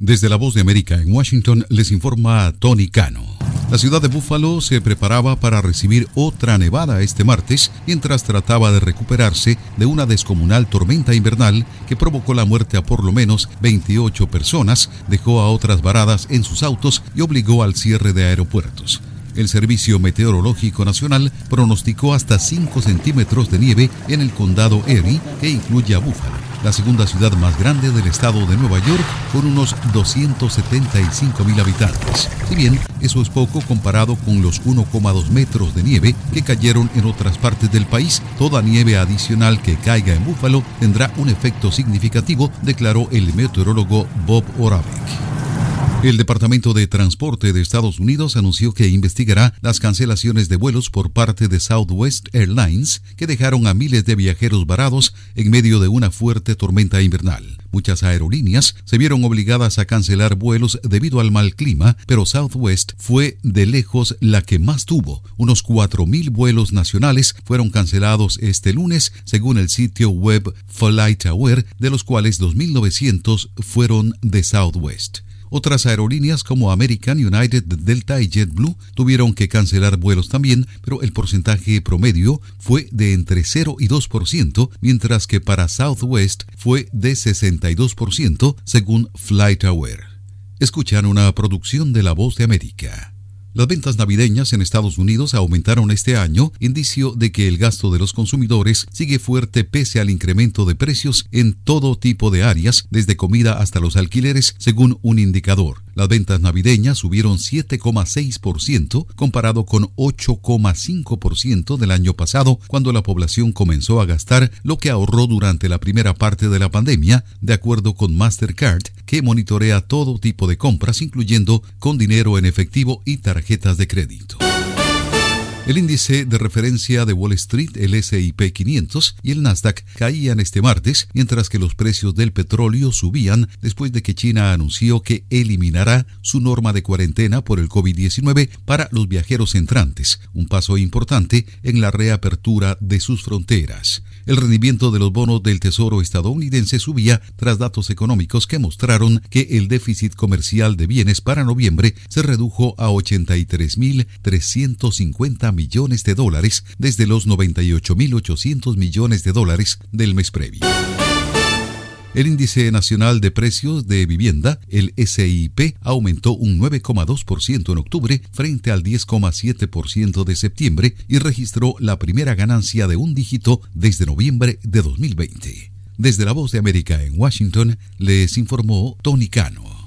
Desde La Voz de América en Washington les informa Tony Cano. La ciudad de Buffalo se preparaba para recibir otra nevada este martes mientras trataba de recuperarse de una descomunal tormenta invernal que provocó la muerte a por lo menos 28 personas, dejó a otras varadas en sus autos y obligó al cierre de aeropuertos. El Servicio Meteorológico Nacional pronosticó hasta 5 centímetros de nieve en el condado Erie, que incluye a Buffalo, la segunda ciudad más grande del estado de Nueva York, con unos 275,000 habitantes. Si bien eso es poco comparado con los 1,2 metros de nieve que cayeron en otras partes del país, toda nieve adicional que caiga en Buffalo tendrá un efecto significativo, declaró el meteorólogo Bob Oravec. El Departamento de Transporte de Estados Unidos anunció que investigará las cancelaciones de vuelos por parte de Southwest Airlines que dejaron a miles de viajeros varados en medio de una fuerte tormenta invernal. Muchas aerolíneas se vieron obligadas a cancelar vuelos debido al mal clima, pero Southwest fue de lejos la que más tuvo. Unos 4,000 vuelos nacionales fueron cancelados este lunes, según el sitio web FlightAware, de los cuales 2,900 fueron de Southwest. Otras aerolíneas como American, United, Delta y JetBlue tuvieron que cancelar vuelos también, pero el porcentaje promedio fue de entre 0 y 2%, mientras que para Southwest fue de 62%, según FlightAware. Escuchan una producción de La Voz de América. Las ventas navideñas en Estados Unidos aumentaron este año, indicio de que el gasto de los consumidores sigue fuerte pese al incremento de precios en todo tipo de áreas, desde comida hasta los alquileres, según un indicador. Las ventas navideñas subieron 7,6% comparado con 8,5% del año pasado, cuando la población comenzó a gastar lo que ahorró durante la primera parte de la pandemia, de acuerdo con Mastercard, que monitorea todo tipo de compras, incluyendo con dinero en efectivo y tarjetas de crédito. El índice de referencia de Wall Street, el S&P 500 y el Nasdaq caían este martes, mientras que los precios del petróleo subían después de que China anunció que eliminará su norma de cuarentena por el COVID-19 para los viajeros entrantes, un paso importante en la reapertura de sus fronteras. El rendimiento de los bonos del Tesoro estadounidense subía tras datos económicos que mostraron que el déficit comercial de bienes para noviembre se redujo a 83,350 millones de dólares desde los 98,800 millones de dólares del mes previo. El índice nacional de precios de vivienda, el SIP, aumentó un 9,2% en octubre frente al 10,7% de septiembre y registró la primera ganancia de un dígito desde noviembre de 2020. Desde La Voz de América en Washington, les informó Tony Cano.